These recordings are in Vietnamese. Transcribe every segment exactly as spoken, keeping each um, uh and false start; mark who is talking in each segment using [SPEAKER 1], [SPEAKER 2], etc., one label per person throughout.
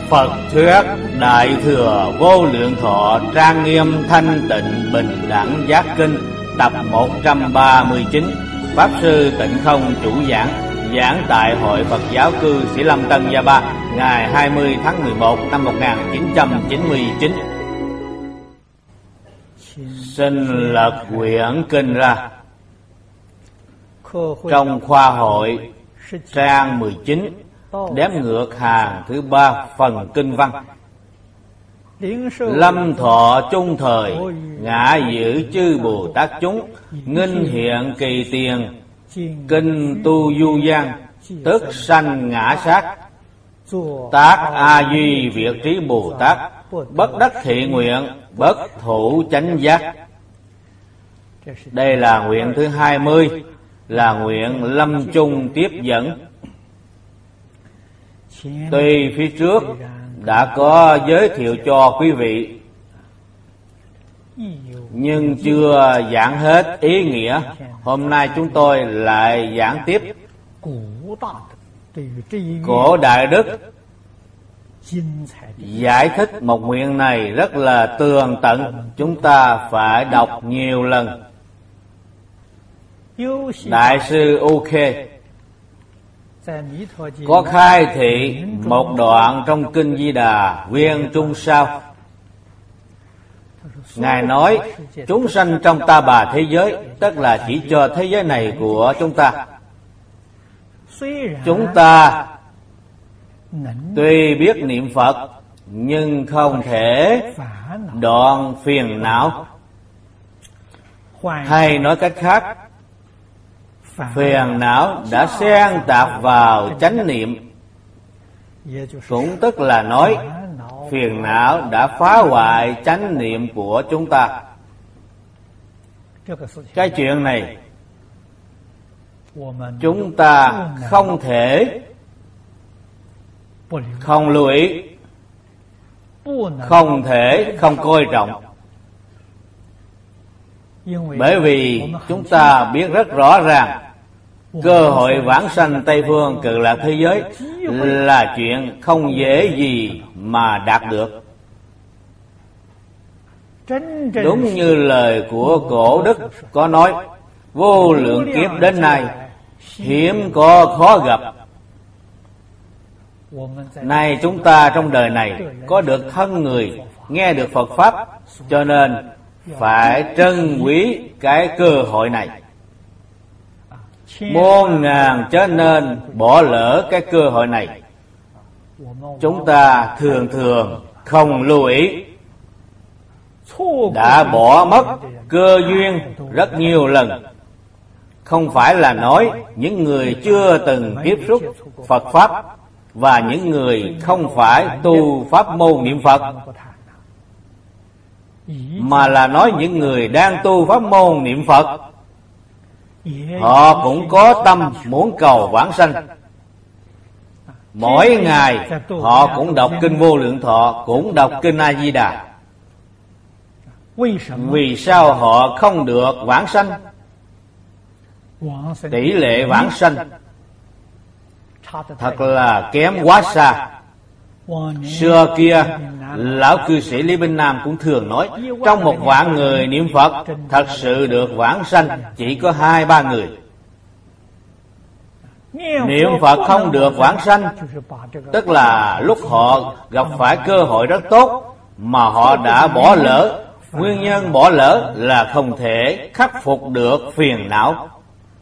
[SPEAKER 1] Phật thuyết Đại Thừa Vô Lượng Thọ Trang Nghiêm Thanh Tịnh Bình Đẳng Giác Kinh tập một trăm ba mươi chín. Pháp sư Tịnh Không chủ giảng, giảng tại Hội Phật giáo cư Sĩ Lâm Tân Gia Ba, ngày hai mươi tháng mười một năm một nghìn chín trăm chín mươi chín. Xin lật quyển kinh ra. Trong khoa hội trang mười chín, đếm ngược hàng thứ ba phần kinh văn. Lâm thọ chung thời, ngã giữ chư Bồ Tát chúng, nghinh hiện kỳ tiền, kinh tu du gian, tức sanh ngã sát. Tác A Duy Việt Trí Bồ Tát, bất đắc thị nguyện, bất thủ chánh giác. Đây là nguyện thứ hai mươi, là nguyện lâm chung tiếp dẫn. Tuy phía trước đã có giới thiệu cho quý vị, nhưng chưa giảng hết ý nghĩa. Hôm nay chúng tôi lại giảng tiếp. Cổ Đại Đức giải thích một nguyện này rất là tường tận, chúng ta phải đọc nhiều lần. Đại sư OK có khai thị một đoạn trong kinh Di Đà Viên Trung Sao. Ngài nói chúng sanh trong ta bà thế giới, tức là chỉ cho thế giới này của chúng ta. Chúng ta tuy biết niệm Phật, nhưng không thể đoạn phiền não. Hay nói cách khác, phiền não đã xen tạp vào chánh niệm. Cũng tức là nói phiền não đã phá hoại chánh niệm của chúng ta. Cái chuyện này chúng ta không thể không lưu ý, không thể không coi trọng. Bởi vì chúng ta biết rất rõ ràng cơ hội vãng sanh Tây Phương Cực Lạc thế giới là chuyện không dễ gì mà đạt được. Đúng như lời của Cổ Đức có nói, vô lượng kiếp đến nay hiếm có khó gặp. Nay chúng ta trong đời này có được thân người, nghe được Phật Pháp, cho nên phải trân quý cái cơ hội này. Muôn ngàn chớ nên bỏ lỡ cái cơ hội này. Chúng ta thường thường không lưu ý, đã bỏ mất cơ duyên rất nhiều lần. Không phải là nói những người chưa từng tiếp xúc Phật Pháp và những người không phải tu pháp môn niệm Phật, mà là nói những người đang tu pháp môn niệm Phật. Họ cũng có tâm muốn cầu vãng sanh. Mỗi ngày họ cũng đọc kinh Vô Lượng Thọ, cũng đọc kinh A Di Đà. Vì sao họ không được vãng sanh? Tỷ lệ vãng sanh thật là kém quá xa. Xưa kia lão cư sĩ Lý Bình Nam cũng thường nói, trong một vạn người niệm Phật, thật sự được vãng sanh chỉ có hai ba người. Niệm Phật không được vãng sanh, tức là lúc họ gặp phải cơ hội rất tốt mà họ đã bỏ lỡ. Nguyên nhân bỏ lỡ là không thể khắc phục được phiền não,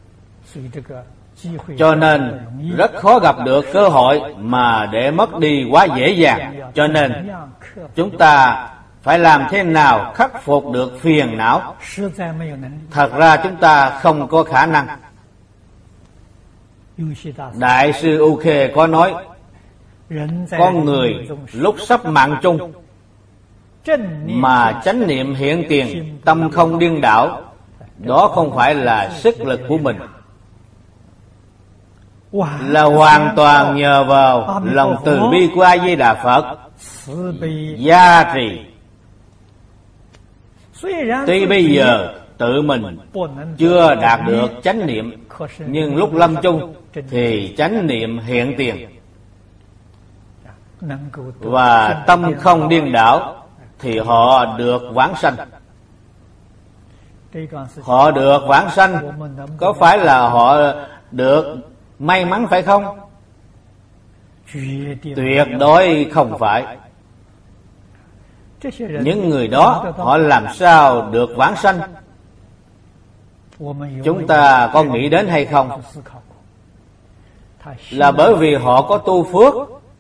[SPEAKER 1] cho nên rất khó gặp được cơ hội mà để mất đi quá dễ dàng. Cho nên chúng ta phải làm thế nào khắc phục được phiền não? Thật ra chúng ta không có khả năng. Đại sư U Khê có nói, con người lúc sắp mạng chung mà chánh niệm hiện tiền, tâm không điên đảo, đó không phải là sức lực của mình, là hoàn toàn nhờ vào lòng từ bi của A Di Đà Phật gia trì. Tuy bây giờ tự mình chưa đạt được chánh niệm, nhưng lúc lâm chung thì chánh niệm hiện tiền. và tâm không điên đảo thì họ được vãng sanh. Họ được vãng sanh có phải là họ được may mắn phải không? Tuyệt đối không phải. Những người đó họ làm sao được vãng sanh? Chúng ta có nghĩ đến hay không? Là bởi vì họ có tu phước.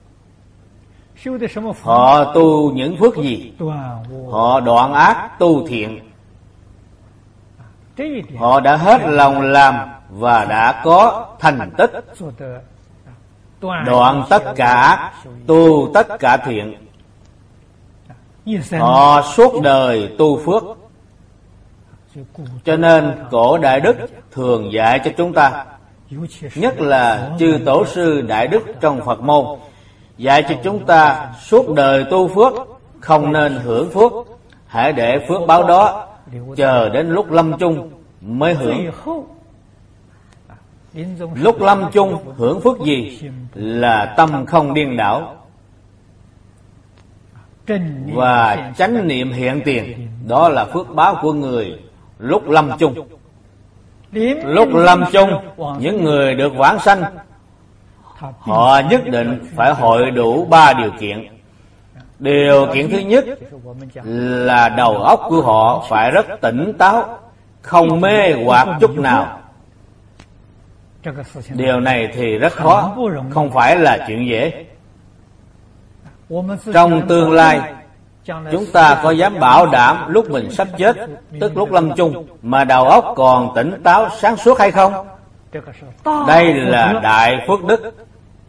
[SPEAKER 1] Họ tu những phước gì? Họ đoạn ác tu thiện. Họ đã hết lòng làm và đã có thành tích. Đoạn tất cả ác, tu tất cả thiện. Họ suốt đời tu phước. Cho nên cổ Đại Đức thường dạy cho chúng ta, nhất là chư tổ sư Đại Đức trong Phật môn, dạy cho chúng ta suốt đời tu phước, không nên hưởng phước. Hãy để phước báo đó chờ đến lúc lâm chung mới hưởng. Lúc lâm chung hưởng phước gì? Là tâm không điên đảo và chánh niệm hiện tiền. Đó là phước báo của người lúc lâm chung. Lúc lâm chung, những người được vãng sanh, họ nhất định phải hội đủ ba điều kiện. Điều kiện thứ nhất là đầu óc của họ phải rất tỉnh táo, không mê hoặc chút nào. Điều này thì rất khó, không phải là chuyện dễ. Trong tương lai, chúng ta có dám bảo đảm lúc mình sắp chết, tức lúc lâm chung, mà đầu óc còn tỉnh táo sáng suốt hay không? Đây là đại phước đức.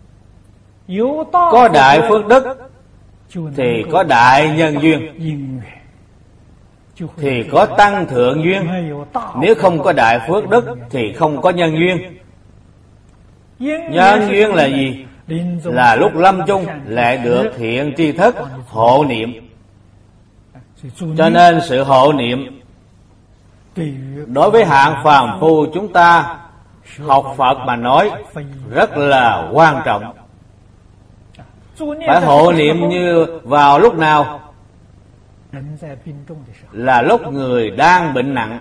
[SPEAKER 1] Có đại phước đức thì có đại nhân duyên, thì có tăng thượng duyên. Nếu không có đại phước đức thì không có nhân duyên. Nhân duyên là gì? Là lúc lâm chung lại được thiện tri thức hộ niệm. Cho nên sự hộ niệm đối với hạng phàm phu chúng ta học Phật mà nói rất là quan trọng. Phải hộ niệm như vào lúc nào? Là lúc người đang bệnh nặng,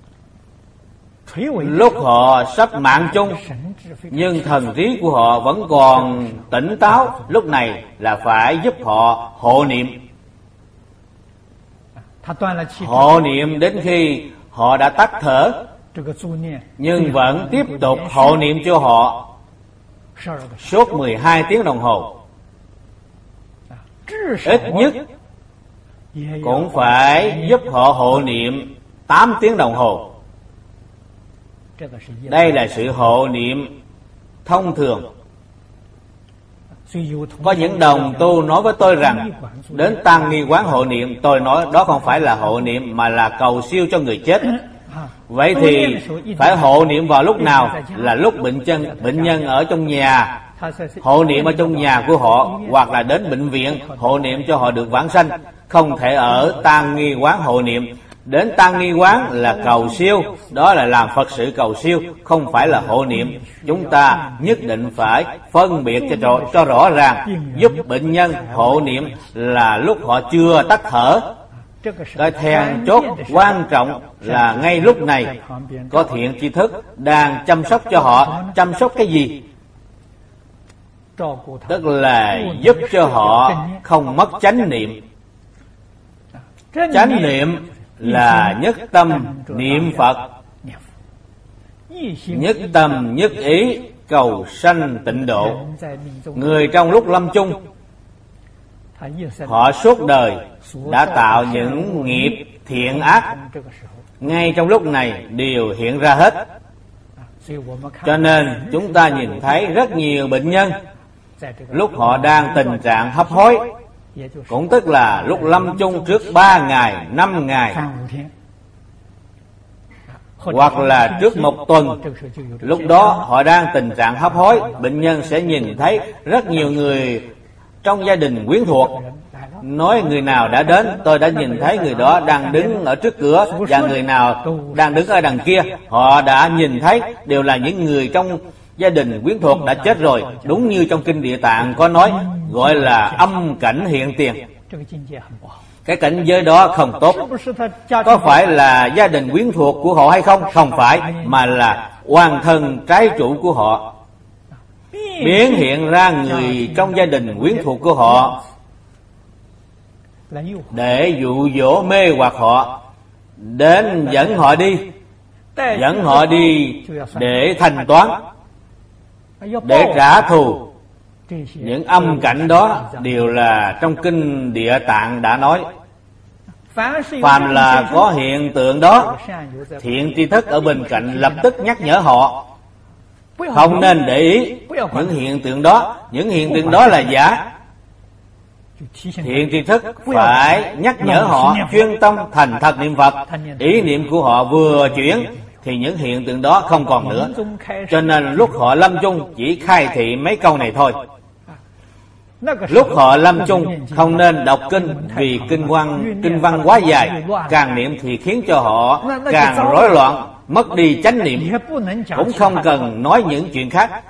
[SPEAKER 1] lúc họ sắp mạng chung, nhưng thần trí của họ vẫn còn tỉnh táo. Lúc này là phải giúp họ hộ niệm. Hộ niệm đến khi họ đã tắt thở, nhưng vẫn tiếp tục hộ niệm cho họ suốt mười hai tiếng đồng hồ. Ít nhất cũng phải giúp họ hộ niệm tám tiếng đồng hồ. Đây là sự hộ niệm thông thường. Có những đồng tu nói với tôi rằng đến Tăng Nghi Quán hộ niệm. Tôi nói đó không phải là hộ niệm mà là cầu siêu cho người chết. Vậy thì phải hộ niệm vào lúc nào? Là lúc bệnh chân, bệnh nhân ở trong nhà, hộ niệm ở trong nhà của họ, hoặc là đến bệnh viện hộ niệm cho họ được vãng sanh. Không thể ở Tăng Nghi Quán hộ niệm. Đến Tăng Nghi Quán là cầu siêu, đó là làm Phật sự cầu siêu, không phải là hộ niệm. Chúng ta nhất định phải phân biệt cho, rõ, cho rõ ràng. Giúp bệnh nhân hộ niệm là lúc họ chưa tắt thở. Cái then chốt quan trọng là ngay lúc này có thiện tri thức đang chăm sóc cho họ. Chăm sóc cái gì? Tức là giúp cho họ không mất chánh niệm. Chánh niệm là nhất tâm niệm Phật, nhất tâm nhất ý cầu sanh tịnh độ. Người trong lúc lâm chung, họ suốt đời đã tạo những nghiệp thiện ác, ngay trong lúc này đều hiện ra hết. Cho nên chúng ta nhìn thấy rất nhiều bệnh nhân lúc họ đang tình trạng hấp hối, cũng tức là lúc lâm chung trước ba ngày, năm ngày, hoặc là trước một tuần. Lúc đó họ đang tình trạng hấp hối. Bệnh nhân sẽ nhìn thấy rất nhiều người trong gia đình quyến thuộc nói người nào đã đến, tôi đã nhìn thấy người đó đang đứng ở trước cửa, và người nào đang đứng ở đằng kia. Họ đã nhìn thấy đều là những người trong gia đình quyến thuộc đã chết rồi, đúng như trong kinh Địa Tạng có nói, gọi là âm cảnh hiện tiền. Cái cảnh giới đó không tốt. Có phải là gia đình quyến thuộc của họ hay không? Không phải, mà là oan thân trái chủ của họ, biến hiện ra người trong gia đình quyến thuộc của họ để dụ dỗ mê hoặc họ, đến dẫn họ đi, dẫn họ đi để thanh toán, để trả thù. Những âm cảnh đó đều là trong kinh Địa Tạng đã nói. Phàm là có hiện tượng đó, thiện tri thức ở bên cạnh lập tức nhắc nhở họ không nên để ý những hiện tượng đó. Những hiện tượng đó là giả. Thiện tri thức phải nhắc nhở họ chuyên tâm thành thật niệm Phật. Ý niệm của họ vừa chuyển thì những hiện tượng đó không còn nữa. Cho nên lúc họ lâm chung chỉ khai thị mấy câu này thôi. Lúc họ lâm chung không nên đọc kinh, vì kinh văn kinh văn quá dài, càng niệm thì khiến cho họ càng rối loạn, mất đi chánh niệm. Cũng không cần nói những chuyện khác,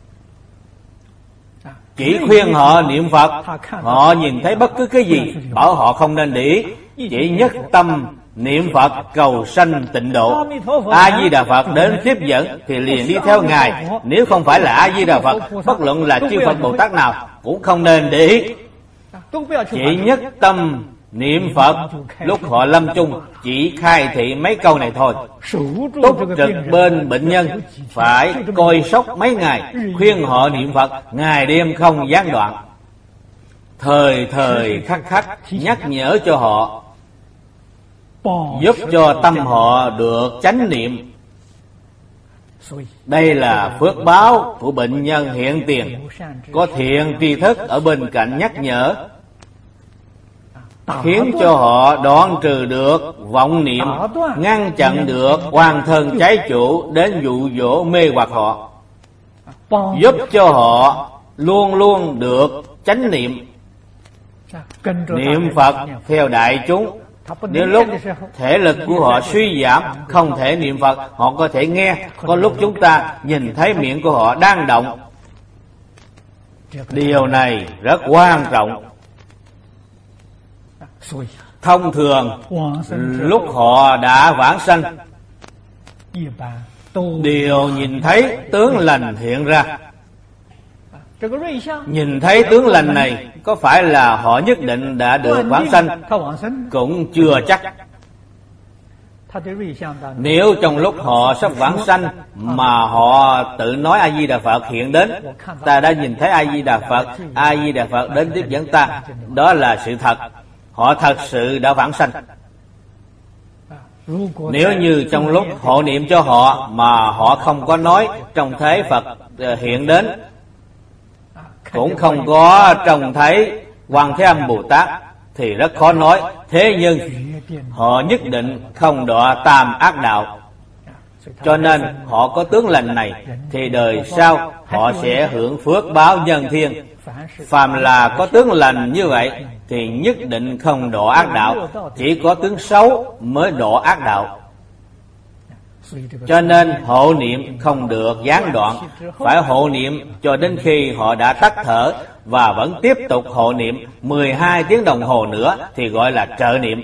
[SPEAKER 1] chỉ khuyên họ niệm Phật. Họ nhìn thấy bất cứ cái gì bảo họ không nên để ý, chỉ nhất tâm niệm Phật cầu sanh tịnh độ. A Di Đà Phật đến tiếp dẫn thì liền đi theo Ngài. Nếu không phải là A Di Đà Phật, bất luận là chư Phật Bồ Tát nào cũng không nên để ý, chỉ nhất tâm niệm Phật. Lúc họ lâm chung chỉ khai thị mấy câu này thôi. Túc trực bên bệnh nhân, phải coi sóc mấy ngày, khuyên họ niệm Phật ngày đêm không gián đoạn, thời thời khắc khắc nhắc nhở cho họ, giúp cho tâm họ được chánh niệm. Đây là phước báo của bệnh nhân hiện tiền, có thiện tri thức ở bên cạnh nhắc nhở, khiến cho họ đoạn trừ được vọng niệm, ngăn chặn được oan thân trái chủ đến dụ dỗ mê hoặc họ, giúp cho họ luôn luôn được chánh niệm, niệm Phật theo đại chúng. Nếu lúc thể lực của họ suy giảm, không thể niệm Phật, họ có thể nghe. Có lúc chúng ta nhìn thấy miệng của họ đang động. Điều này rất quan trọng. Thông thường lúc họ đã vãng sanh, đều nhìn thấy tướng lành hiện ra. Nhìn thấy tướng lành này có phải là họ nhất định đã được vãng sanh? Cũng chưa chắc. Nếu trong lúc họ sắp vãng sanh mà họ tự nói A Di Đà Phật hiện đến, ta đã nhìn thấy A Di Đà Phật, A Di Đà Phật đến tiếp dẫn ta, đó là sự thật. Họ thật sự đã vãng sanh. Nếu như trong lúc hộ niệm cho họ mà họ không có nói trong thế Phật hiện đến, cũng không có trông thấy Quan Thế Âm Bồ Tát, thì rất khó nói. Thế nhưng họ nhất định không đọa tam ác đạo. Cho nên họ có tướng lành này thì đời sau họ sẽ hưởng phước báo nhân thiên. Phàm là có tướng lành như vậy thì nhất định không đọa ác đạo, chỉ có tướng xấu mới đọa ác đạo. Cho nên hộ niệm không được gián đoạn, phải hộ niệm cho đến khi họ đã tắt thở, và vẫn tiếp tục hộ niệm mười hai tiếng đồng hồ nữa thì gọi là trợ niệm.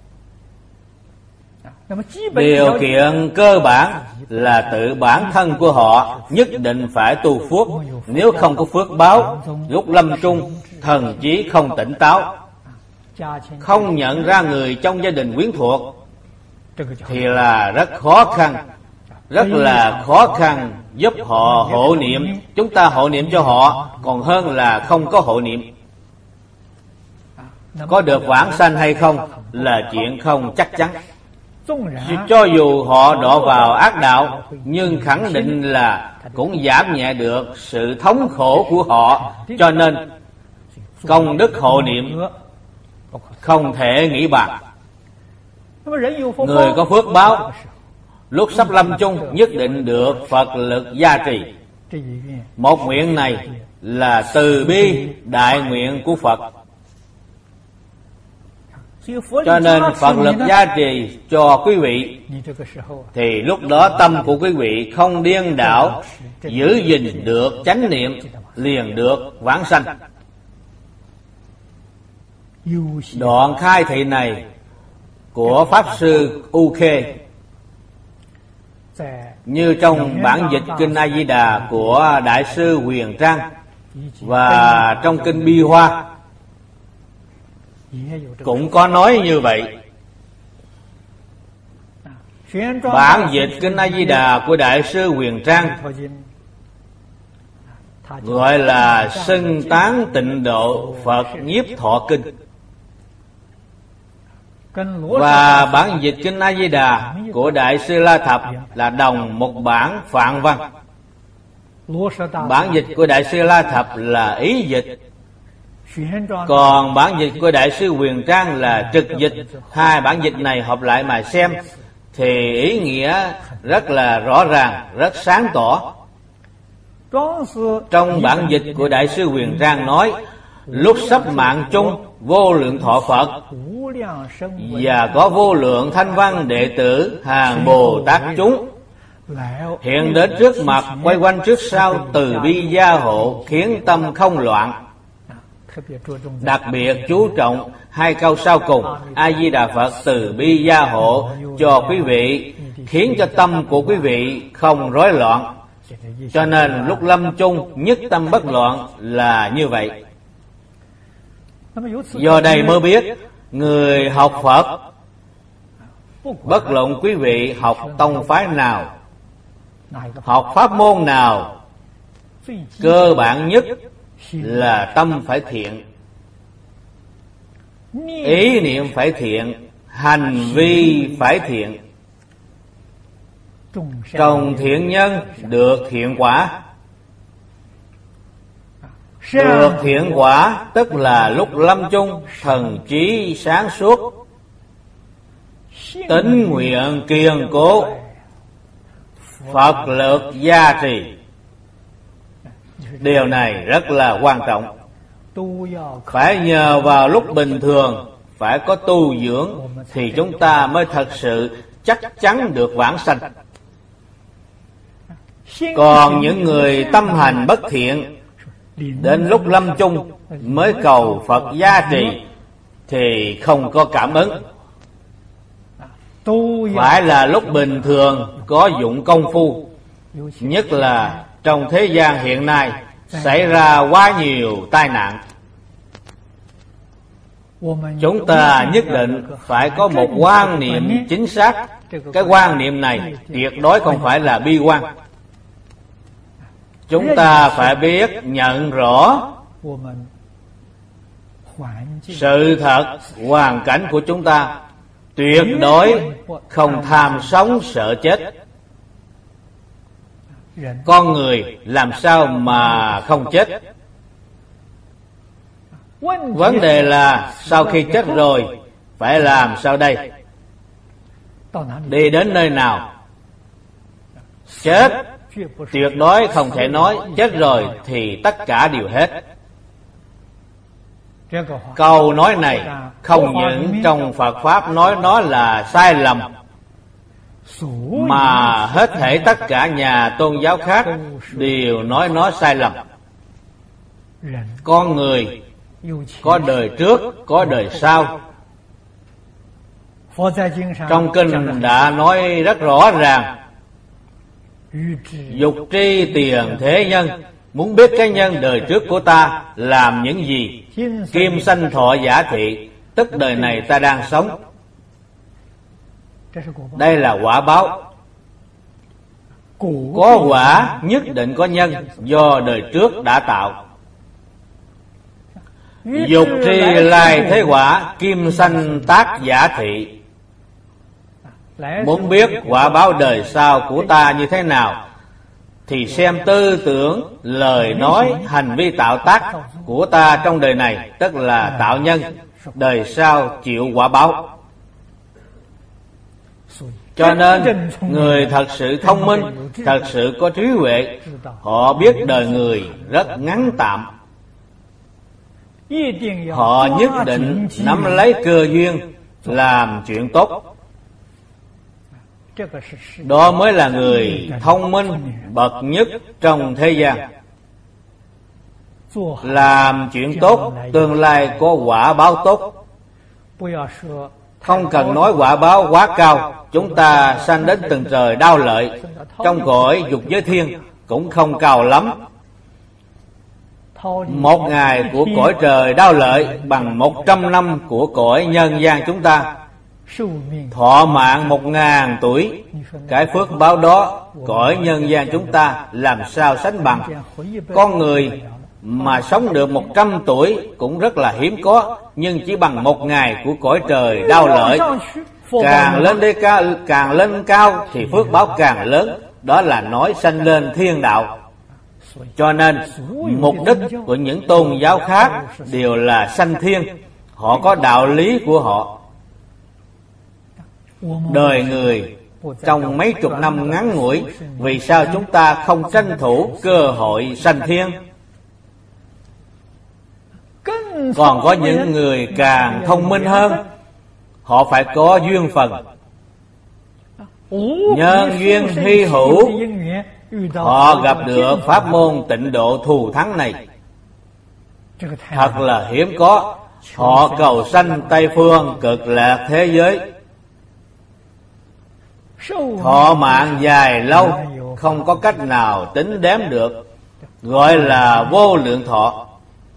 [SPEAKER 1] Điều kiện cơ bản là tự bản thân của họ nhất định phải tu phước. Nếu không có phước báo, lúc lâm chung thần trí không tỉnh táo, không nhận ra người trong gia đình quyến thuộc, thì là rất khó khăn, rất là khó khăn giúp họ hộ niệm. Chúng ta hộ niệm cho họ còn hơn là không có hộ niệm. Có được vãng sanh hay không là chuyện không chắc chắn. Cho dù họ đọa vào ác đạo, nhưng khẳng định là cũng giảm nhẹ được sự thống khổ của họ. Cho nên công đức hộ niệm không thể nghĩ bàn. Người có phước báo lúc sắp lâm chung nhất định được Phật lực gia trì. Một nguyện này là từ bi đại nguyện của Phật. Cho nên Phật lực gia trì cho quý vị, thì lúc đó tâm của quý vị không điên đảo, giữ gìn được chánh niệm, liền được vãng sanh. Đoạn khai thị này của Pháp Sư U Khê, như trong bản dịch Kinh A Di Đà của Đại sư Huyền Trang và trong Kinh Bi Hoa cũng có nói như vậy. Bản dịch Kinh A Di Đà của Đại sư Huyền Trang gọi là Xưng Tán Tịnh Độ Phật Nhiếp Thọ Kinh, và bản dịch Kinh A Di Đà của Đại sư La Thập là đồng một bản Phạn văn. Bản dịch của Đại sư La Thập là ý dịch, còn bản dịch của Đại sư Huyền Trang là trực dịch. Hai bản dịch này hợp lại mà xem thì ý nghĩa rất là rõ ràng, rất sáng tỏ. Trong bản dịch của Đại sư Huyền Trang nói, lúc sắp mạng chung, vô lượng thọ Phật và có vô lượng thanh văn đệ tử hàng Bồ Tát chúng hiện đến trước mặt, quay quanh trước sau, từ bi gia hộ, khiến tâm không loạn. Đặc biệt chú trọng hai câu sau cùng: A Di Đà Phật từ bi gia hộ cho quý vị, khiến cho tâm của quý vị không rối loạn. Cho nên lúc lâm chung nhất tâm bất loạn là như vậy. Do đây mới biết, người học Phật, bất luận quý vị học tông phái nào, học pháp môn nào, cơ bản nhất là tâm phải thiện, ý niệm phải thiện, hành vi phải thiện. Trồng thiện nhân được thiện quả. Được thiện quả tức là lúc lâm chung thần trí sáng suốt, tín nguyện kiên cố, Phật lực gia trì. Điều này rất là quan trọng. Phải nhờ vào lúc bình thường, phải có tu dưỡng, thì chúng ta mới thật sự chắc chắn được vãng sanh. Còn những người tâm hành bất thiện, đến lúc lâm chung mới cầu Phật gia trì thì không có cảm ứng. Phải là lúc bình thường có dụng công phu. Nhất là trong thế gian hiện nay xảy ra quá nhiều tai nạn, chúng ta nhất định phải có một quan niệm chính xác. Cái quan niệm này tuyệt đối không phải là bi quan. Chúng ta phải biết nhận rõ sự thật, hoàn cảnh của chúng ta, tuyệt đối không tham sống sợ chết. Con người làm sao mà không chết? Vấn đề là sau khi chết rồi phải làm sao đây? Đi đến nơi nào? Chết tuyệt đối không thể nói chết rồi thì tất cả đều hết. Câu nói này không những trong Phật Pháp nói nó là sai lầm, mà hết thảy tất cả nhà tôn giáo khác đều nói nó sai lầm. Con người có đời trước, có đời sau. Trong kinh đã nói rất rõ ràng: dục tri tiền thế nhân. Muốn biết cái nhân đời trước của ta làm những gì, kim sanh thọ giả thị, tức đời này ta đang sống. Đây là quả báo. Có quả nhất định có nhân do đời trước đã tạo. Dục tri lai thế quả, kim sanh tác giả thị. Muốn biết quả báo đời sau của ta như thế nào thì xem tư tưởng, lời nói, hành vi tạo tác của ta trong đời này, tức là tạo nhân, đời sau chịu quả báo. Cho nên người thật sự thông minh, thật sự có trí huệ, họ biết đời người rất ngắn tạm. Họ nhất định nắm lấy cơ duyên, làm chuyện tốt. Đó mới là người thông minh bậc nhất trong thế gian. Làm chuyện tốt, tương lai có quả báo tốt. Không cần nói quả báo quá cao, chúng ta sanh đến tầng trời đau lợi, trong cõi dục giới thiên cũng không cao lắm. Một ngày của cõi trời đau lợi bằng một trăm năm của cõi nhân gian chúng ta. Thọ mạng một ngàn tuổi, cái phước báo đó cõi nhân gian chúng ta làm sao sánh bằng. Con người mà sống được một trăm tuổi cũng rất là hiếm có, nhưng chỉ bằng một ngày của cõi trời đau lợi. Càng lên đây cao, càng lên cao thì phước báo càng lớn. Đó là nói sanh lên thiên đạo. Cho nên mục đích của những tôn giáo khác đều là sanh thiên. Họ có đạo lý của họ. Đời người trong mấy chục năm ngắn ngủi, vì sao chúng ta không tranh thủ cơ hội sanh thiên? Còn có những người càng thông minh hơn, họ phải có duyên phần. Nhân duyên hy hữu, họ gặp được pháp môn tịnh độ thù thắng này. Thật là hiếm có. Họ cầu sanh Tây Phương Cực Lạc thế giới. Thọ mạng dài lâu, không có cách nào tính đếm được, gọi là vô lượng thọ.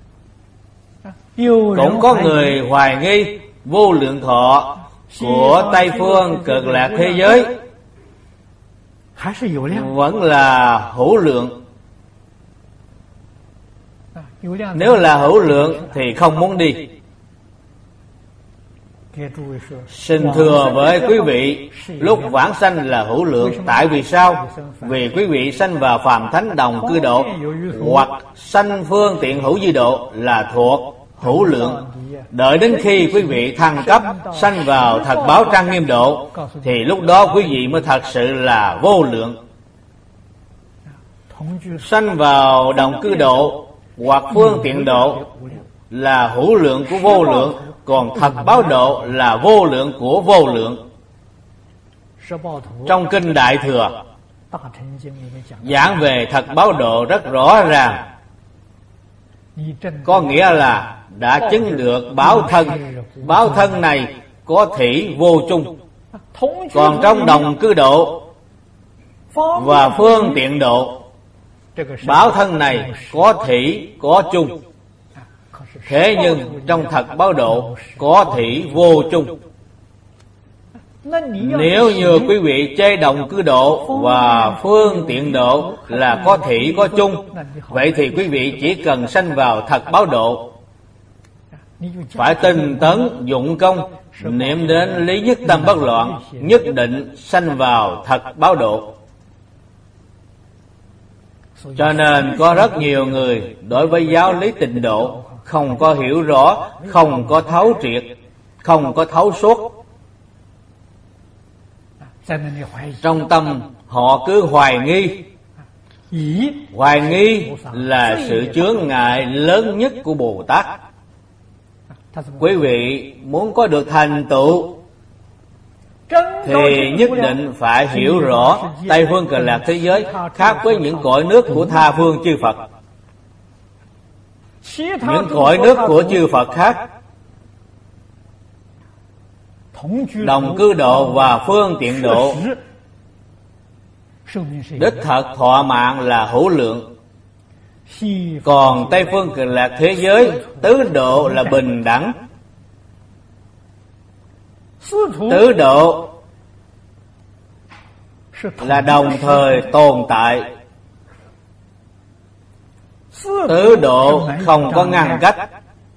[SPEAKER 1] Cũng có người hoài nghi vô lượng thọ của Tây Phương Cực Lạc thế giới vẫn là hữu lượng. Nếu là hữu lượng thì không muốn đi. Xin thưa với quý vị, lúc vãng sanh là hữu lượng. Tại vì sao? Vì quý vị sanh vào phàm thánh đồng cư độ, hoặc sanh phương tiện hữu di độ là thuộc hữu lượng. Đợi đến khi quý vị thăng cấp sanh vào thật báo trang nghiêm độ, thì lúc đó quý vị mới thật sự là vô lượng. Sanh vào đồng cư độ hoặc phương tiện độ là hữu lượng của vô lượng, còn thật báo độ là vô lượng của vô lượng. Trong kinh Đại Thừa giảng về thật báo độ rất rõ ràng, có nghĩa là đã chứng được báo thân. Báo thân này có thủy vô chung. Còn trong đồng cư độ và phương tiện độ, báo thân này có thủy có chung. Thế nhưng trong thật báo độ có thủy vô chung. Nếu như quý vị chê đồng cư độ và phương tiện độ là có thủy có chung, vậy thì quý vị chỉ cần sanh vào thật báo độ, phải tinh tấn dụng công, niệm đến lý nhất tâm bất loạn, nhất định sanh vào thật báo độ. Cho nên có rất nhiều người đối với giáo lý tịnh độ không có hiểu rõ, không có thấu triệt, không có thấu suốt. Trong tâm họ cứ hoài nghi. Hoài nghi là sự chướng ngại lớn nhất của Bồ Tát. Quý vị muốn có được thành tựu thì nhất định phải hiểu rõ Tây Phương Cực Lạc thế giới khác với những cõi nước của tha phương chư Phật. Những cõi nước của chư Phật khác, đồng cư độ và phương tiện độ, đích thật thọ mạng là hữu lượng. Còn Tây Phương Cực Lạc thế giới tứ độ là bình đẳng. Tứ độ là đồng thời tồn tại. Tứ độ không có ngăn cách.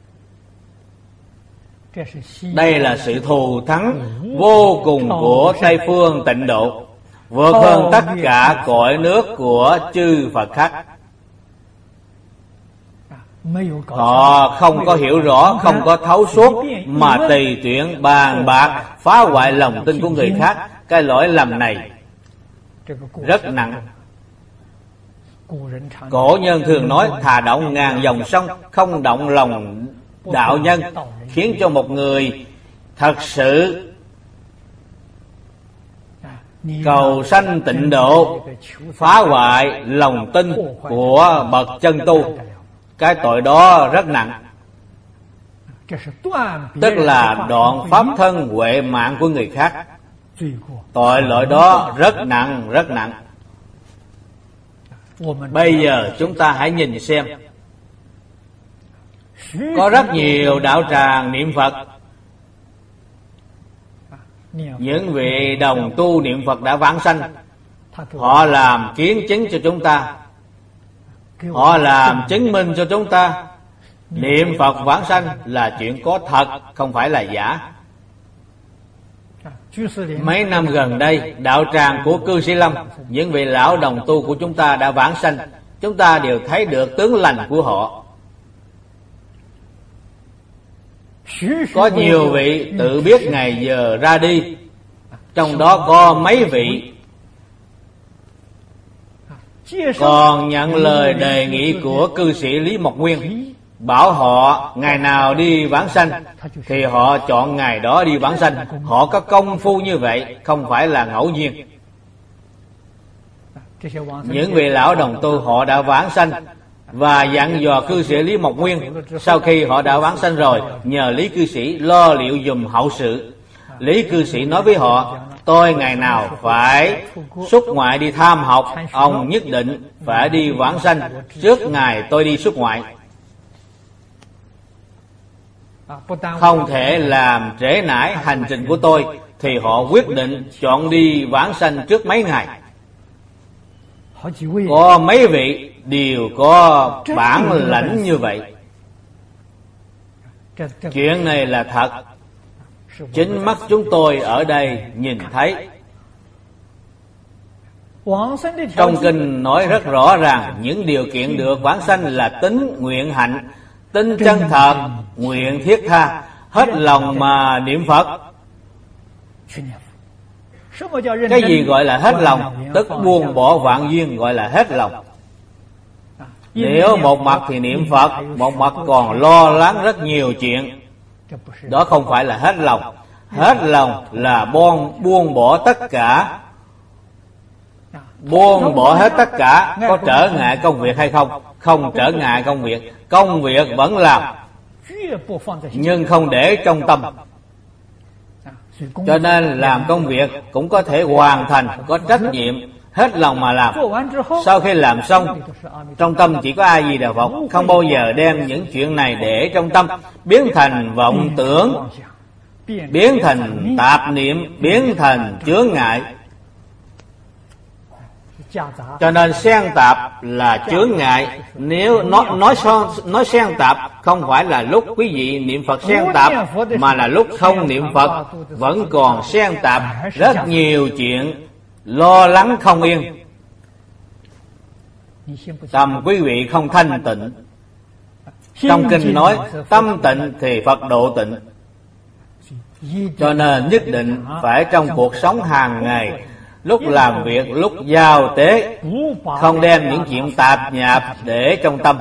[SPEAKER 1] Đây là sự thù thắng vô cùng của Tây Phương tịnh độ, vượt hơn tất cả cõi nước của chư Phật khác. Họ không có hiểu rõ, không có thấu suốt, mà tùy tiện bàn bạc phá hoại lòng tin của người khác. Cái lỗi lầm này rất nặng. Cổ nhân thường nói thà động ngàn dòng sông, không động lòng đạo nhân, khiến cho một người thật sự cầu sanh tịnh độ, phá hoại lòng tin của bậc chân tu, cái tội đó rất nặng. Tức là đoạn pháp thân huệ mạng của người khác. Tội lỗi đó rất nặng, rất nặng. Bây giờ chúng ta hãy nhìn xem, có rất nhiều đạo tràng niệm Phật. Những vị đồng tu niệm Phật đã vãng sanh, họ làm kiến chứng cho chúng ta, họ làm chứng minh cho chúng ta niệm Phật vãng sanh là chuyện có thật, không phải là giả. Mấy năm gần đây, đạo tràng của Cư Sĩ Lâm, những vị lão đồng tu của chúng ta đã vãng sanh, chúng ta đều thấy được tướng lành của họ. Có nhiều vị tự biết ngày giờ ra đi, trong đó có mấy vị còn nhận lời đề nghị của cư sĩ Lý Mộc Nguyên, bảo họ ngày nào đi vãng sanh thì họ chọn ngày đó đi vãng sanh. Họ có công phu như vậy, không phải là ngẫu nhiên. Những vị lão đồng tu họ đã vãng sanh và dặn dò cư sĩ Lý Mộc Nguyên, sau khi họ đã vãng sanh rồi, nhờ Lý cư sĩ lo liệu dùm hậu sự. Lý cư sĩ nói với họ, tôi ngày nào phải xuất ngoại đi tham học, ông nhất định phải đi vãng sanh trước ngày tôi đi xuất ngoại, không thể làm trễ nải hành trình của tôi. Thì họ quyết định chọn đi vãng sanh trước mấy ngày. Có mấy vị đều có bản lãnh như vậy. Chuyện này là thật, chính mắt chúng tôi ở đây nhìn thấy. Trong kinh nói rất rõ ràng, những điều kiện được vãng sanh là tính nguyện hạnh, tính chân thật, nguyện thiết tha, hết lòng mà niệm Phật. Cái gì gọi là hết lòng? Tức buông bỏ vạn duyên gọi là hết lòng. Nếu một mặt thì niệm Phật, một mặt còn lo lắng rất nhiều chuyện, đó không phải là hết lòng. Hết lòng là buông, buông bỏ tất cả. Buông bỏ hết tất cả. Có trở ngại công việc hay không? Không trở ngại công việc, công việc vẫn làm, nhưng không để trong tâm. Cho nên làm công việc cũng có thể hoàn thành, có trách nhiệm, hết lòng mà làm. Sau khi làm xong, trong tâm chỉ có A Di Đà Phật, không bao giờ đem những chuyện này để trong tâm, biến thành vọng tưởng, biến thành tạp niệm, biến thành chướng ngại. Cho nên xen tạp là chướng ngại. Nếu nói nói nói xen tạp không phải là lúc quý vị niệm Phật xen tạp, mà là lúc không niệm Phật vẫn còn xen tạp rất nhiều chuyện, lo lắng không yên. Tâm quý vị không thanh tịnh. Trong kinh nói tâm tịnh thì Phật độ tịnh. Cho nên nhất định phải trong cuộc sống hàng ngày, lúc làm việc, lúc giao tế, không đem những chuyện tạp nhạp để trong tâm.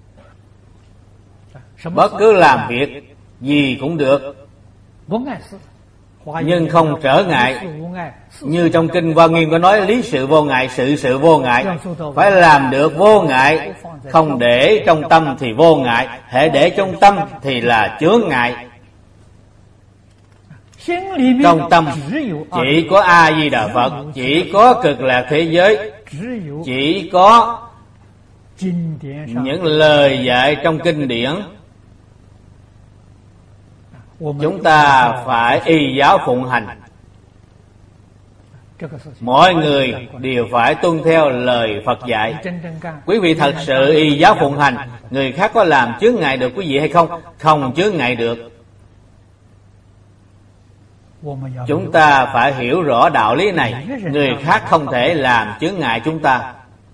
[SPEAKER 1] Bất cứ làm việc gì cũng được, nhưng không trở ngại. Như trong kinh Hoa Nghiêm có nói, lý sự vô ngại, sự sự vô ngại. Phải làm được vô ngại, không để trong tâm thì vô ngại, hễ để trong tâm thì là chướng ngại. Trong tâm chỉ có A Di Đà Phật, chỉ có cực lạc thế giới, chỉ có những lời dạy trong kinh điển. Chúng ta phải y giáo phụng hành. Mọi người đều phải tuân theo lời Phật dạy. Quý vị thật sự y giáo phụng hành, người khác có làm chướng ngại được quý vị hay không? Không chướng ngại được. Chúng ta phải hiểu rõ đạo lý này. Người khác không thể làm chướng ngại chúng ta.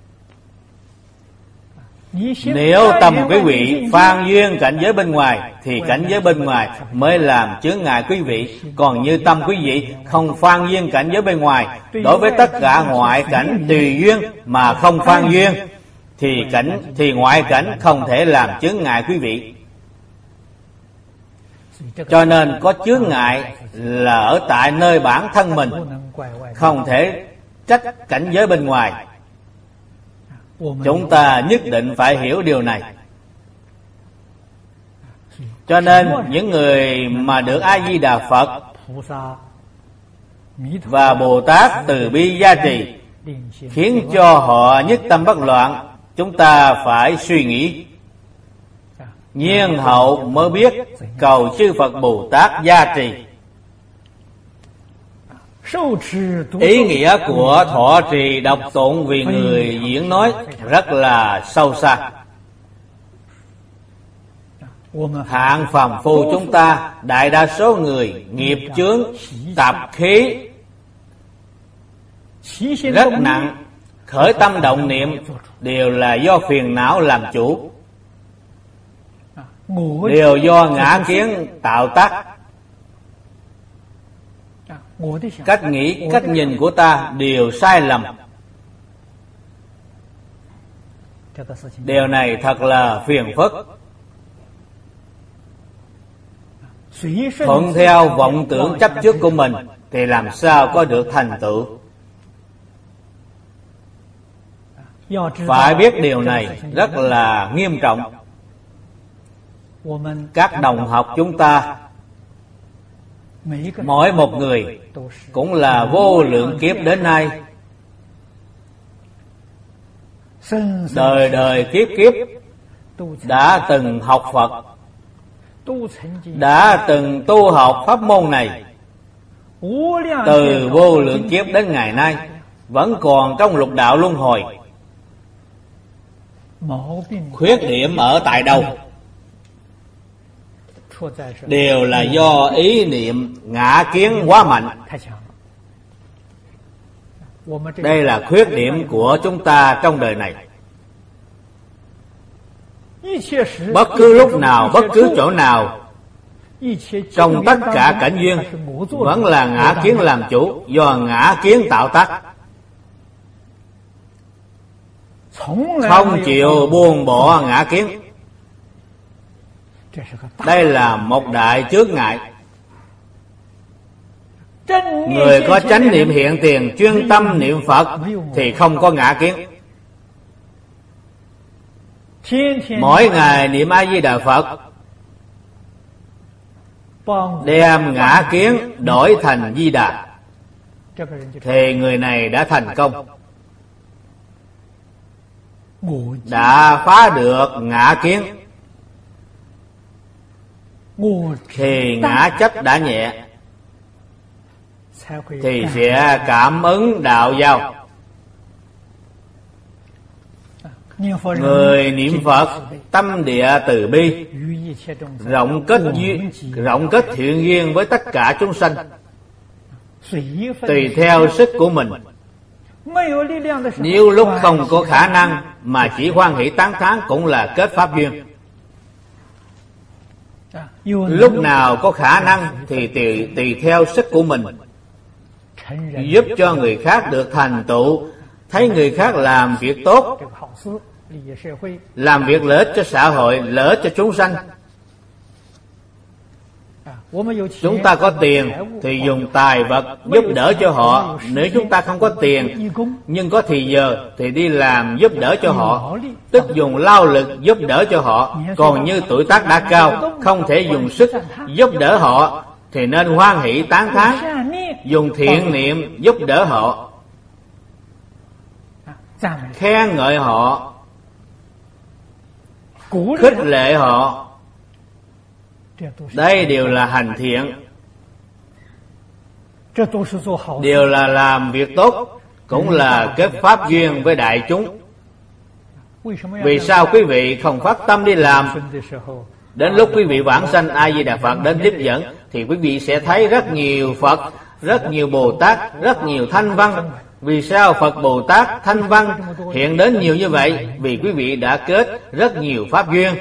[SPEAKER 1] Nếu tâm quý vị phan duyên cảnh giới bên ngoài thì cảnh giới bên ngoài mới làm chướng ngại quý vị. Còn như tâm quý vị không phan duyên cảnh giới bên ngoài, đối với tất cả ngoại cảnh tùy duyên mà không phan duyên, thì cảnh thì ngoại cảnh không thể làm chướng ngại quý vị. Cho nên có chướng ngại là ở tại nơi bản thân mình, không thể trách cảnh giới bên ngoài. Chúng ta nhất định phải hiểu điều này. Cho nên những người mà được A-di-đà Phật và Bồ Tát từ bi gia trì, khiến cho họ nhất tâm bất loạn, chúng ta phải suy nghĩ. Nhiên hậu mới biết cầu chư Phật Bồ Tát gia trì. Ý nghĩa của thọ trì đọc tụng vì người diễn nói rất là sâu xa. Hạng phàm phu chúng ta, đại đa số người nghiệp chướng tạp khí rất nặng, khởi tâm động niệm đều là do phiền não làm chủ, đều do ngã kiến tạo tác. Cách nghĩ, cách nhìn của ta đều sai lầm. Điều này thật là phiền phức. Thuận theo vọng tưởng chấp trước của mình thì làm sao có được thành tựu. Phải biết điều này rất là nghiêm trọng. Các đồng học chúng ta, mỗi một người cũng là vô lượng kiếp đến nay, đời đời kiếp kiếp đã từng học Phật, đã từng tu học pháp môn này. Từ vô lượng kiếp đến ngày nay vẫn còn trong lục đạo luân hồi. Khuyết điểm ở tại đâu? Đều là do ý niệm ngã kiến quá mạnh. Đây là khuyết điểm của chúng ta trong đời này. Bất cứ lúc nào, bất cứ chỗ nào, trong tất cả cảnh duyên vẫn là ngã kiến làm chủ, do ngã kiến tạo tác. Không chịu buông bỏ ngã kiến, đây là một đại chướng ngại. Người có chánh niệm hiện tiền, chuyên tâm niệm Phật thì không có ngã kiến. Mỗi ngày niệm A-di-đà Phật, đem ngã kiến đổi thành Di Đà, thì người này đã thành công, đã phá được ngã kiến, thì ngã chấp đã nhẹ, thì sẽ cảm ứng đạo giao. Người niệm Phật tâm địa từ bi, rộng kết duyên, rộng kết thiện duyên với tất cả chúng sanh, tùy theo sức của mình. Nếu lúc không có khả năng mà chỉ hoan hỷ tán thán cũng là kết pháp duyên. Lúc nào có khả năng thì tùy, tùy theo sức của mình, giúp cho người khác được thành tựu, thấy người khác làm việc tốt, làm việc lợi ích cho xã hội, lợi ích cho chúng sanh. Chúng ta có tiền thì dùng tài vật giúp đỡ cho họ. Nếu chúng ta không có tiền nhưng có thì giờ thì đi làm giúp đỡ cho họ, tức dùng lao lực giúp đỡ cho họ. Còn như tuổi tác đã cao, không thể dùng sức giúp đỡ họ thì nên hoan hỷ tán thán, dùng thiện niệm giúp đỡ họ, khen ngợi họ, khích lệ họ. Đây đều là hành thiện, đều là làm việc tốt, cũng là kết pháp duyên với đại chúng. Vì sao quý vị không phát tâm đi làm? Đến lúc quý vị vãng sanh, A-di-đà Phật đến tiếp dẫn, thì quý vị sẽ thấy rất nhiều Phật, rất nhiều Bồ Tát, rất nhiều Thanh Văn. Vì sao Phật Bồ Tát Thanh Văn hiện đến nhiều như vậy? Vì quý vị đã kết rất nhiều pháp duyên.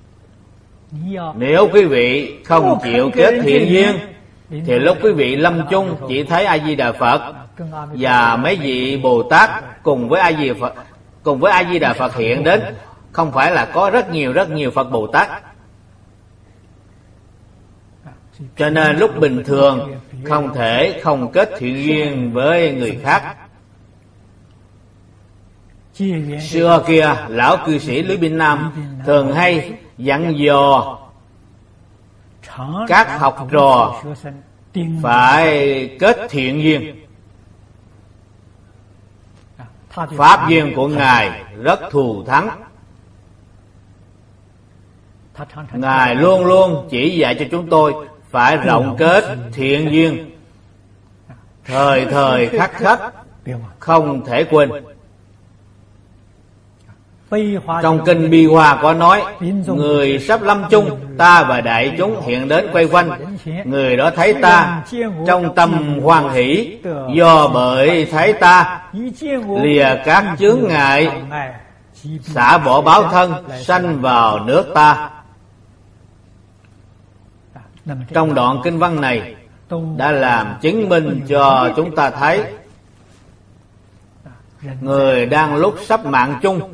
[SPEAKER 1] Nếu quý vị không chịu kết thiện duyên thì lúc quý vị lâm chung chỉ thấy A-di-đà Phật và mấy vị Bồ Tát cùng với A-di-đà Phật, cùng với A-di-đà Phật hiện đến, không phải là có rất nhiều rất nhiều Phật Bồ Tát. Cho nên lúc bình thường không thể không kết thiện duyên với người khác. Xưa kia lão cư sĩ Lý Binh Nam thường hay dặn dò các học trò phải kết thiện duyên. Pháp duyên của Ngài rất thù thắng. Ngài luôn luôn chỉ dạy cho chúng tôi phải rộng kết thiện duyên, thời thời khắc khắc không thể quên. Trong kinh Bi Hoa có nói, người sắp lâm chung, ta và đại chúng hiện đến quay quanh. Người đó thấy ta trong tâm hoan hỷ, do bởi thấy ta lìa các chướng ngại, xả bỏ báo thân, sanh vào nước ta. Trong đoạn kinh văn này đã làm chứng minh cho chúng ta thấy, người đang lúc sắp mạng chung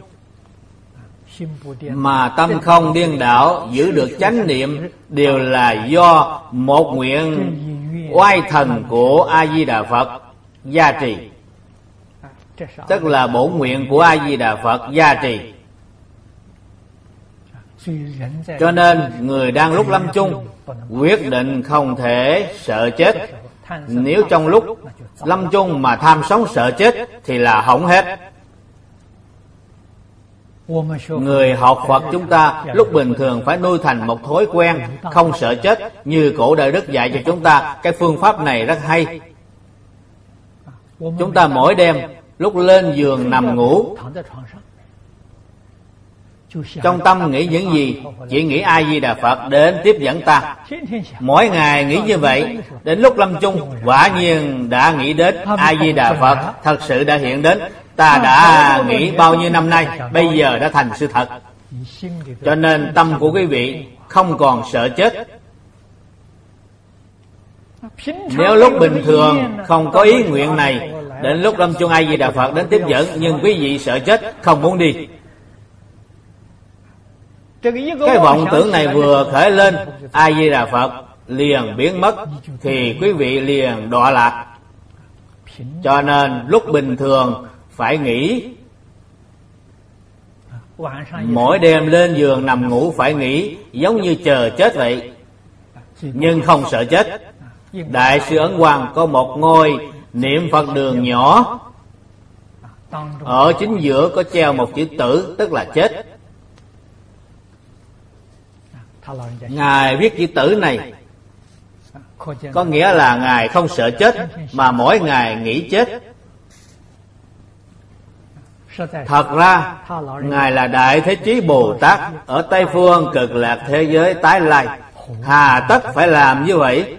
[SPEAKER 1] mà tâm không điên đảo, giữ được chánh niệm, đều là do một nguyện oai thần của A Di Đà Phật gia trì. Tức là bổn nguyện của A Di Đà Phật gia trì. Cho nên người đang lúc lâm chung quyết định không thể sợ chết. Nếu trong lúc lâm chung mà tham sống sợ chết thì là hỏng hết. Người học Phật chúng ta lúc bình thường phải nuôi thành một thói quen không sợ chết, như cổ Đại Đức dạy cho chúng ta. Cái phương pháp này rất hay. Chúng ta mỗi đêm lúc lên giường nằm ngủ, trong tâm nghĩ những gì? Chỉ nghĩ A Di Đà Phật đến tiếp dẫn ta. Mỗi ngày nghĩ như vậy, đến lúc lâm chung quả nhiên đã nghĩ đến A Di Đà Phật thật sự đã hiện đến. Ta đã nghĩ bao nhiêu năm nay, bây giờ đã thành sự thật. Cho nên tâm của quý vị không còn sợ chết. Nếu lúc bình thường không có ý nguyện này, đến lúc lâm chung A Di Đà Phật đến tiếp dẫn, nhưng quý vị sợ chết không muốn đi. Cái vọng tưởng này vừa khởi lên, A Di Đà Phật liền biến mất, thì quý vị liền đọa lạc. Cho nên lúc bình thường phải nghĩ, mỗi đêm lên giường nằm ngủ phải nghĩ, giống như chờ chết vậy, nhưng không sợ chết. Đại sư Ấn Quang có một ngôi niệm Phật đường nhỏ, ở chính giữa có treo một chữ tử, tức là chết. Ngài viết chữ tử này có nghĩa là Ngài không sợ chết, mà mỗi ngày nghĩ chết. Thật ra Ngài là Đại Thế Chí Bồ Tát ở Tây Phương Cực Lạc thế giới tái lai, hà tất phải làm như vậy.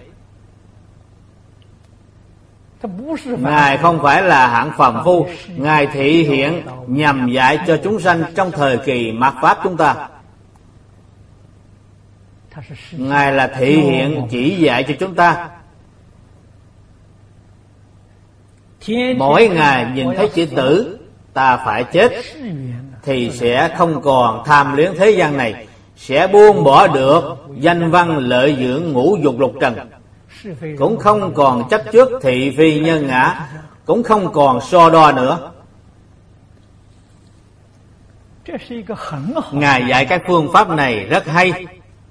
[SPEAKER 1] Ngài không phải là hạng phàm phu. Ngài thị hiện nhằm dạy cho chúng sanh trong thời kỳ mạt Pháp chúng ta. Ngài là thị hiện chỉ dạy cho chúng ta. Mỗi ngày nhìn thấy chữ tử, ta phải chết, thì sẽ không còn tham luyến thế gian này, sẽ buông bỏ được danh văn lợi dưỡng ngũ dục lục trần, cũng không còn chấp trước thị phi nhân ngã, cũng không còn so đo nữa. Ngài dạy các phương pháp này rất hay,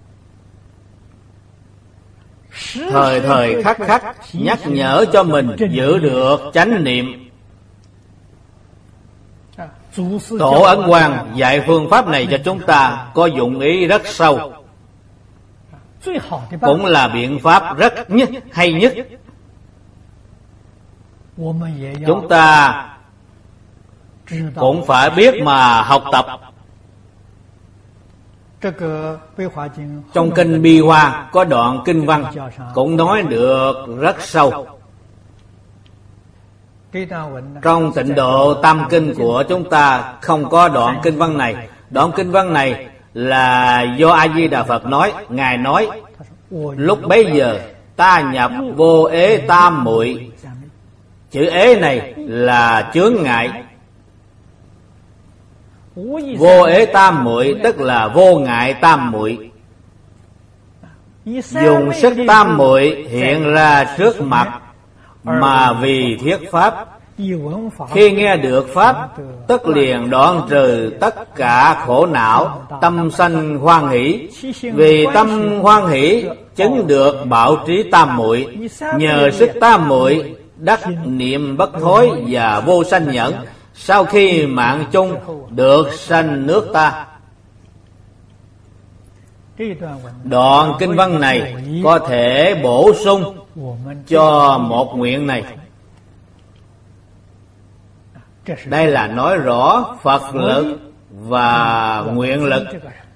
[SPEAKER 1] thời thời khắc khắc nhắc nhở cho mình giữ được chánh niệm. Tổ Ấn Quang dạy phương pháp này cho chúng ta có dụng ý rất sâu, cũng là biện pháp rất nhất hay nhất. Chúng ta cũng phải biết mà học tập. Trong kinh Bi Hoa có đoạn kinh văn cũng nói được rất sâu. Trong Tịnh Độ Tam Kinh của chúng ta không có đoạn kinh văn này. Đoạn kinh văn này là do A Di Đà Phật nói. Ngài nói, lúc bấy giờ ta nhập vô ế tam muội. Chữ ế này là chướng ngại. Vô ế tam muội tức là vô ngại tam muội. dùng sức tam muội hiện ra trước mặt, mà vì thuyết pháp. Khi nghe được pháp, tất liền đoạn trừ tất cả khổ não, tâm sanh hoan hỷ. Vì tâm hoan hỷ chứng được bảo trí tam muội, nhờ sức tam muội đắc niệm bất thối và vô sanh nhẫn. Sau khi mạng chung được sanh nước ta. Đoạn kinh văn này có thể bổ sung cho một nguyện này. Đây là nói rõ Phật lực và nguyện lực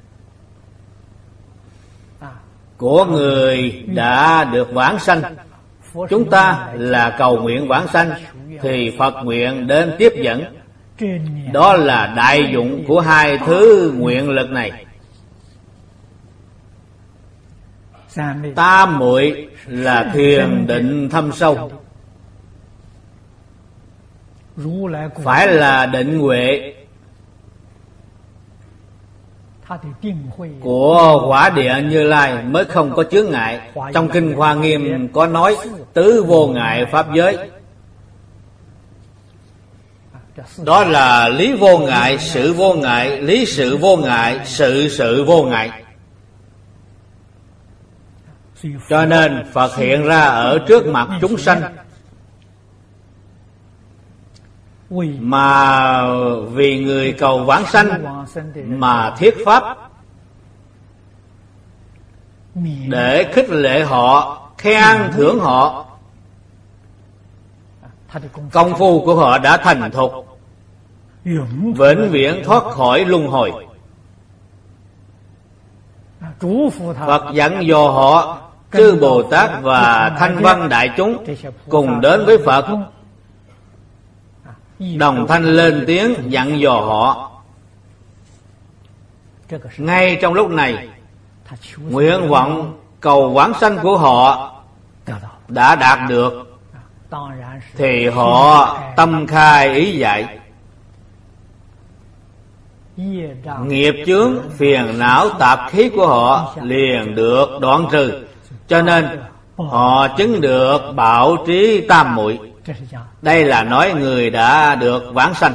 [SPEAKER 1] của người đã vãng vãng sanh. Chúng ta là cầu nguyện vãng sanh, thì Phật nguyện đến tiếp dẫn. Đó là đại dụng của hai thứ nguyện lực này. Tam muội là thiền định thâm sâu, phải là định huệ của quả địa Như Lai mới không có chướng ngại. Trong kinh Hoa Nghiêm có nói tứ vô ngại pháp giới. Đó là lý vô ngại, sự vô ngại, lý sự vô ngại, sự sự vô ngại. Cho nên Phật hiện ra ở trước mặt chúng sanh, mà vì người cầu vãng sanh mà thuyết pháp, để khích lệ họ, khen thưởng họ. Công phu của họ đã thành thục, vĩnh viễn thoát khỏi luân hồi. Phật dặn dò họ, chư Bồ Tát và thanh văn đại chúng cùng đến với Phật, đồng thanh lên tiếng dặn dò họ. Ngay trong lúc này, nguyện vọng cầu vãng sanh của họ đã đạt được, thì họ tâm khai ý dạy. Nghiệp chướng, phiền não, tạp khí của họ liền được đoạn trừ. Cho nên họ chứng được bảo trí tam muội. Đây là nói người đã được vãng sanh.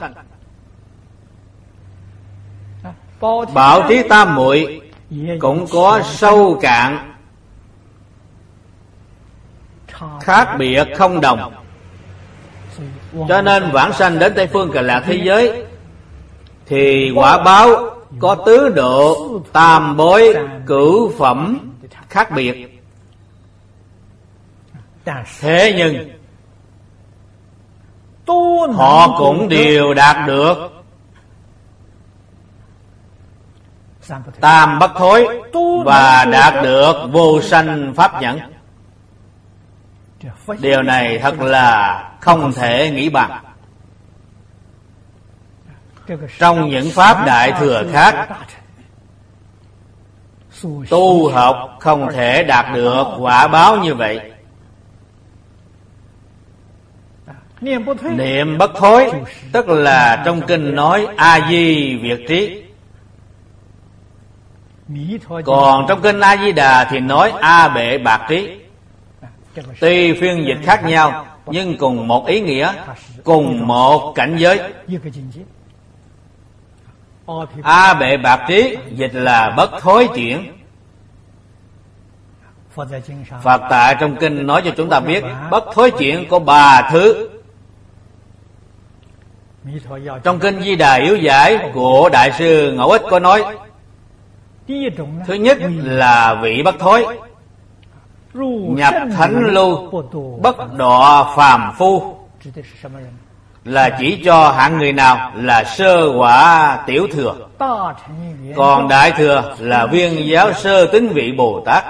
[SPEAKER 1] Bảo trí tam muội cũng có sâu cạn, khác biệt không đồng. Cho nên vãng sanh đến Tây Phương Cực Lạc thế giới thì quả báo có tứ độ, tam bối, cửu phẩm khác biệt. Thế nhưng họ cũng đều đạt được tam bất thối và đạt được vô sanh pháp nhẫn. Điều này thật là không thể nghĩ bằng. Trong những pháp đại thừa khác, tu học không thể đạt được quả báo như vậy. Niệm bất thối tức là trong kinh nói A Di Việt trí, còn trong kinh A Di Đà thì nói A Bệ Bạc trí. Tuy phiên dịch khác nhau nhưng cùng một ý nghĩa, cùng một cảnh giới. A Bệ Bạc trí dịch là bất thối chuyển. Phật tại trong kinh nói cho chúng ta biết bất thối chuyển có ba thứ. Trong kinh Di Đà Yếu Giải của Đại sư Ngẫu Ích có nói, thứ nhất là vị bất thối, nhập thánh lưu, bất đọa phàm phu, là chỉ cho hạng người nào là sơ quả tiểu thừa. Còn đại thừa là viên giáo sơ tín vị Bồ Tát.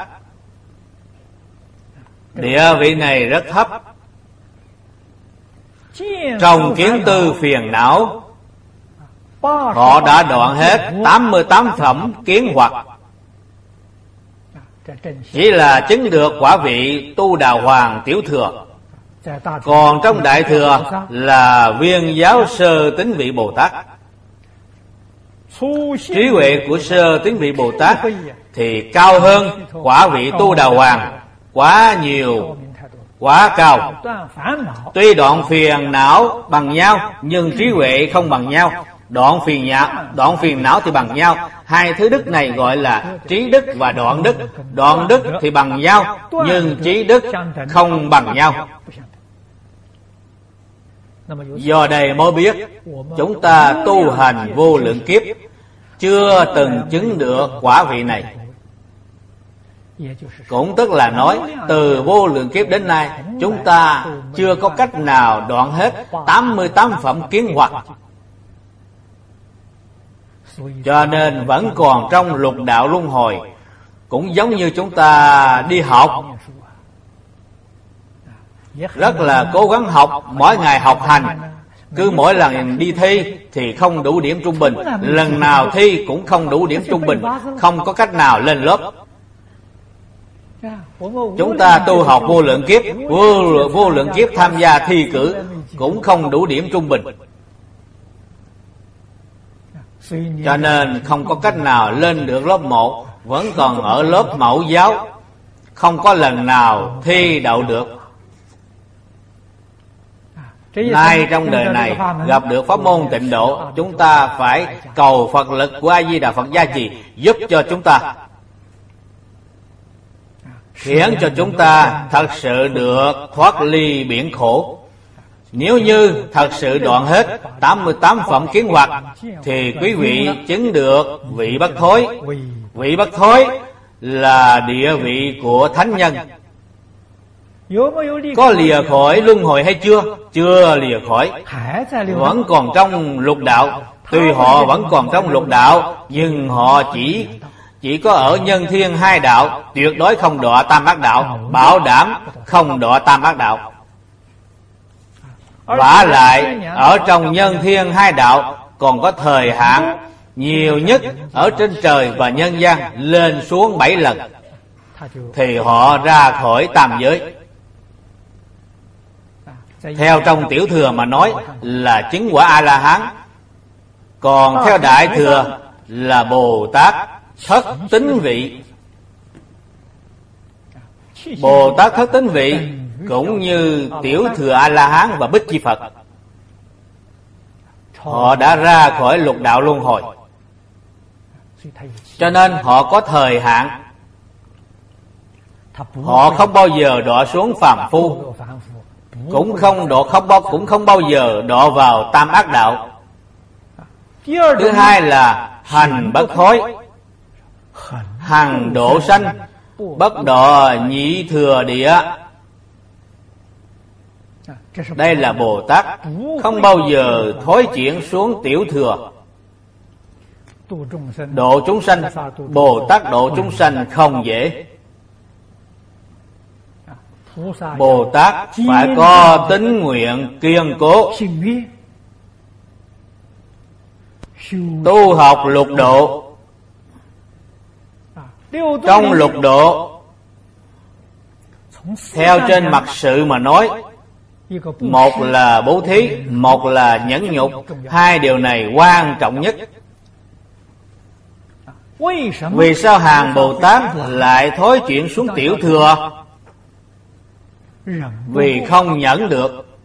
[SPEAKER 1] Địa vị này rất thấp. Trong kiến tư phiền não, họ đã đoạn hết tám mươi tám phẩm kiến hoặc, chỉ là chứng được quả vị tu đà hoàng tiểu thừa. Còn trong đại thừa là viên giáo sơ tín vị Bồ Tát. Trí huệ của sơ tiến vị Bồ Tát thì cao hơn quả vị Tu Đà Hoàng quá nhiều, quá cao. Tuy đoạn phiền não bằng nhau, nhưng trí huệ không bằng nhau. Đoạn phiền não, đoạn phiền não thì bằng nhau. Hai thứ đức này gọi là trí đức và đoạn đức. Đoạn đức thì bằng nhau, nhưng trí đức không bằng nhau. Do đây mới biết chúng ta tu hành vô lượng kiếp chưa từng chứng được quả vị này. Cũng tức là nói từ vô lượng kiếp đến nay chúng ta chưa có cách nào đoạn hết tám mươi tám phẩm kiến hoặc, cho nên vẫn còn trong lục đạo luân hồi. Cũng giống như chúng ta đi học, rất là cố gắng học, mỗi ngày học hành. Cứ mỗi lần đi thi thì không đủ điểm trung bình, lần nào thi cũng không đủ điểm trung bình, không có cách nào lên lớp. Chúng ta tu học vô lượng kiếp, vô, vô lượng kiếp tham gia thi cử cũng không đủ điểm trung bình, cho nên không có cách nào lên được lớp một, vẫn còn ở lớp mẫu giáo, không có lần nào thi đậu được. Nay trong đời này gặp được pháp môn tịnh độ, chúng ta phải cầu Phật lực của A Di Đà Phật gia trì, giúp cho chúng ta, khiến cho chúng ta thật sự được thoát ly biển khổ. Nếu như thật sự đoạn hết tám mươi tám phẩm kiến hoặc thì quý vị chứng được vị bất thối. Vị bất thối là địa vị của thánh nhân. Có lìa khỏi luân hồi hay chưa? Chưa lìa khỏi, vẫn còn trong lục đạo. Tuy họ vẫn còn trong lục đạo, nhưng họ chỉ chỉ có ở nhân thiên hai đạo, tuyệt đối không đọa tam ác đạo, bảo đảm không đọa tam ác đạo. Vả lại ở trong nhân thiên hai đạo còn có thời hạn, nhiều nhất ở trên trời và nhân gian lên xuống bảy lần, thì họ ra khỏi tam giới. Theo trong tiểu thừa mà nói là chứng quả A-la-hán, còn theo đại thừa là Bồ Tát thất tín vị. Bồ Tát thất tín vị cũng như tiểu thừa A-la-hán và Bích Chi Phật, họ đã ra khỏi lục đạo luân hồi, cho nên họ có thời hạn. Họ không bao giờ đọa xuống phàm phu, cũng không độ không bao cũng không bao giờ đọa vào tam ác đạo. Thứ hai là hành bất thối, hằng độ sanh, bất đọa nhị thừa địa. Đây là Bồ Tát không bao giờ thối chuyển xuống tiểu thừa. Độ chúng sanh, Bồ Tát độ chúng sanh không dễ. Bồ Tát phải có tín nguyện kiên cố. Tu học lục độ. Trong lục độ, theo trên mặt sự mà nói, một là bố thí, một là nhẫn nhục. Hai điều này quan trọng nhất. Vì sao hàng Bồ Tát lại thối chuyển xuống tiểu thừa? Vì không nhẫn được.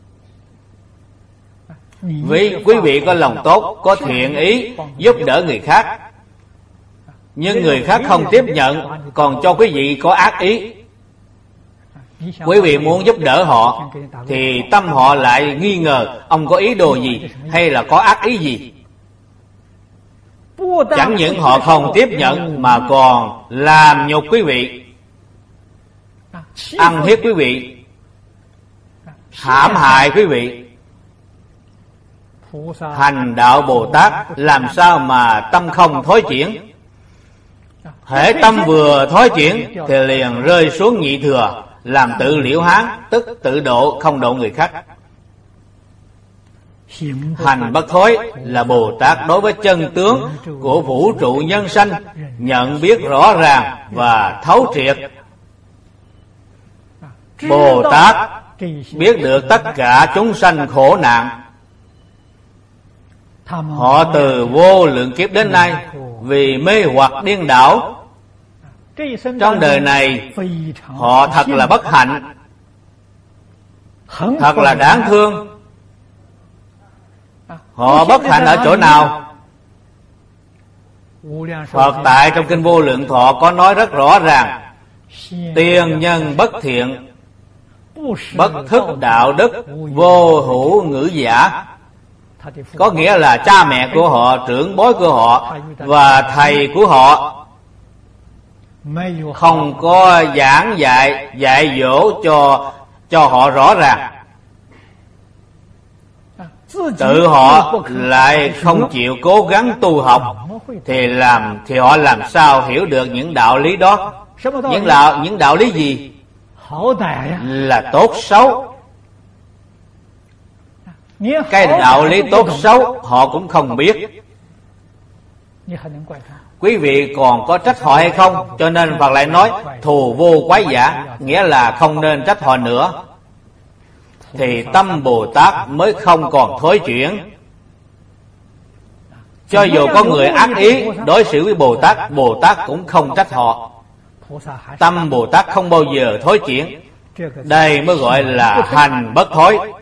[SPEAKER 1] Vì quý vị có lòng tốt, có thiện ý giúp đỡ người khác, nhưng người khác không tiếp nhận, còn cho quý vị có ác ý. Quý vị muốn giúp đỡ họ thì tâm họ lại nghi ngờ ông có ý đồ gì hay là có ác ý gì. Chẳng những họ không tiếp nhận mà còn làm nhục quý vị, ăn hiếp quý vị, hãm hại quý vị. Hành đạo Bồ Tát làm sao mà tâm không thối chuyển? Hễ tâm vừa thối chuyển thì liền rơi xuống nhị thừa, làm tự liễu hán, tức tự độ, không độ người khác. Hành bất thối là Bồ Tát đối với chân tướng của vũ trụ nhân sanh nhận biết rõ ràng và thấu triệt. Bồ Tát biết được tất cả chúng sanh khổ nạn, Họ từ vô lượng kiếp đến nay vì mê hoặc điên đảo, trong đời này họ thật là bất hạnh, thật là đáng thương. Họ bất hạnh ở chỗ nào? Phật tại trong kinh Vô Lượng Thọ có nói rất rõ ràng: tiền nhân bất thiện, bất thức đạo đức, vô hữu ngữ giả. Có nghĩa là cha mẹ của họ, trưởng bối của họ và thầy của họ không có giảng dạy, dạy dỗ cho cho họ rõ ràng. Tự họ lại không chịu cố gắng tu học, thì làm thì họ làm sao hiểu được những đạo lý đó? Những đạo những đạo lý gì? Là tốt xấu. Cái đạo lý tốt xấu họ cũng không biết. Quý vị còn có trách họ hay không? Cho nên Phật lại nói thù vô quái giả, nghĩa là không nên trách họ nữa, thì tâm Bồ Tát mới không còn thối chuyển. Cho dù có người ác ý đối xử với Bồ Tát, Bồ Tát cũng không trách họ. Tâm Bồ Tát không bao giờ thối chuyển. Đây mới gọi là hành bất thối.